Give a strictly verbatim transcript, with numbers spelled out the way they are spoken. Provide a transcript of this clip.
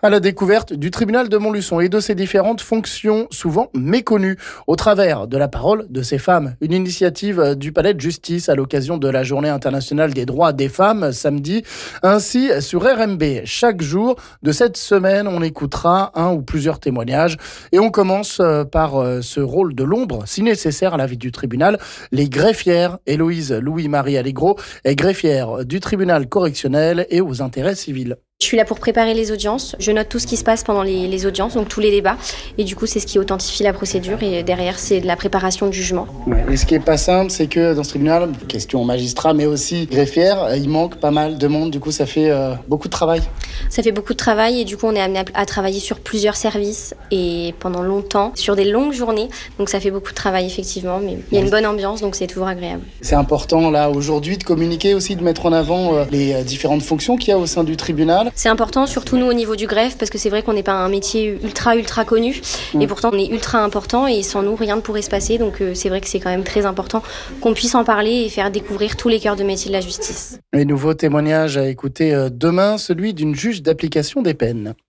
À la découverte du tribunal de Montluçon et de ses différentes fonctions souvent méconnues au travers de la parole de ces femmes. Une initiative du Palais de Justice à l'occasion de la Journée internationale des droits des femmes samedi. Ainsi, sur R M B, chaque jour de cette semaine, on écoutera un ou plusieurs témoignages et on commence par ce rôle de l'ombre, si nécessaire à la vie du tribunal. Les greffières, Héloïse Louis-Marie Allegro est greffière du tribunal correctionnel et aux intérêts civils. Je suis là pour préparer les audiences. Je note tout ce qui se passe pendant les, les audiences, donc tous les débats. Et du coup, c'est ce qui authentifie la procédure. Et derrière, c'est de la préparation du jugement. Ouais. Et ce qui est pas simple, c'est que dans ce tribunal, question magistrat, mais aussi greffière, il manque pas mal de monde. Du coup, ça fait euh, beaucoup de travail. Ça fait beaucoup de travail et du coup, on est amené à, à travailler sur plusieurs services et pendant longtemps, sur des longues journées. Donc, ça fait beaucoup de travail, effectivement. Mais il y a une bonne ambiance, donc c'est toujours agréable. C'est important, là, aujourd'hui, de communiquer aussi, de mettre en avant euh, les différentes fonctions qu'il y a au sein du tribunal. C'est important, surtout nous au niveau du greffe, parce que c'est vrai qu'on n'est pas un métier ultra ultra connu, mmh. et pourtant on est ultra important et sans nous rien ne pourrait se passer. Donc euh, c'est vrai que c'est quand même très important qu'on puisse en parler et faire découvrir tous les cœurs de métier de la justice. Les nouveaux témoignages à écouter demain, celui d'une juge d'application des peines.